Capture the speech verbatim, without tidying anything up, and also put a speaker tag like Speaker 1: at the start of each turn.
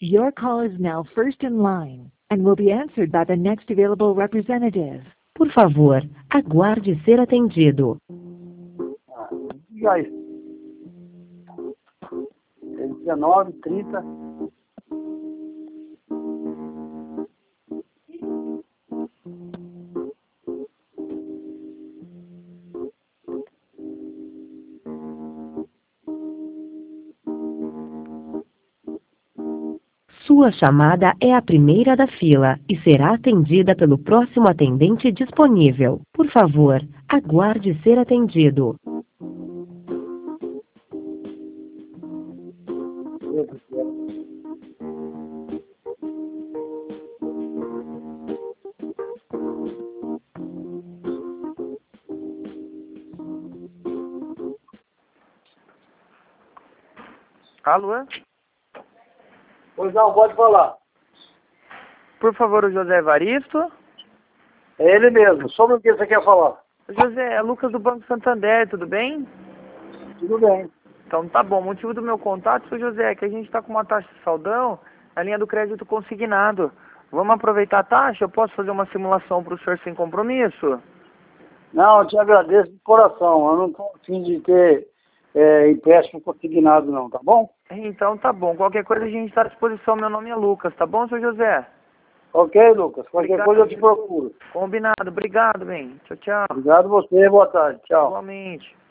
Speaker 1: Your call is now first in line and will be answered by the next available representative.
Speaker 2: Por favor, aguarde ser atendido.
Speaker 3: E aí? É dezenove, trinta.
Speaker 2: Sua chamada é a primeira da fila e será atendida pelo próximo atendente disponível. Por favor, aguarde ser atendido.
Speaker 4: Alô?
Speaker 3: Pois não, pode falar.
Speaker 4: Por favor, o José Evaristo?
Speaker 3: É ele mesmo. Sobre o que você quer falar?
Speaker 4: José, é Lucas do Banco Santander, tudo bem?
Speaker 3: Tudo bem.
Speaker 4: Então tá bom. O motivo do meu contato, seu José, é que a gente está com uma taxa de saldão na linha do crédito consignado. Vamos aproveitar a taxa? Eu posso fazer uma simulação para o senhor sem compromisso?
Speaker 3: Não, eu te agradeço de coração. Eu não estou a fim de ter é, empréstimo consignado não, tá bom?
Speaker 4: Então tá bom. Qualquer coisa a gente está à disposição. Meu nome é Lucas, tá bom, seu José?
Speaker 3: Ok, Lucas. Qualquer
Speaker 4: Obrigado.
Speaker 3: coisa eu te procuro.
Speaker 4: Combinado. Obrigado, bem. Tchau, tchau.
Speaker 3: Obrigado a você. Boa tarde. Tchau.
Speaker 4: Igualmente.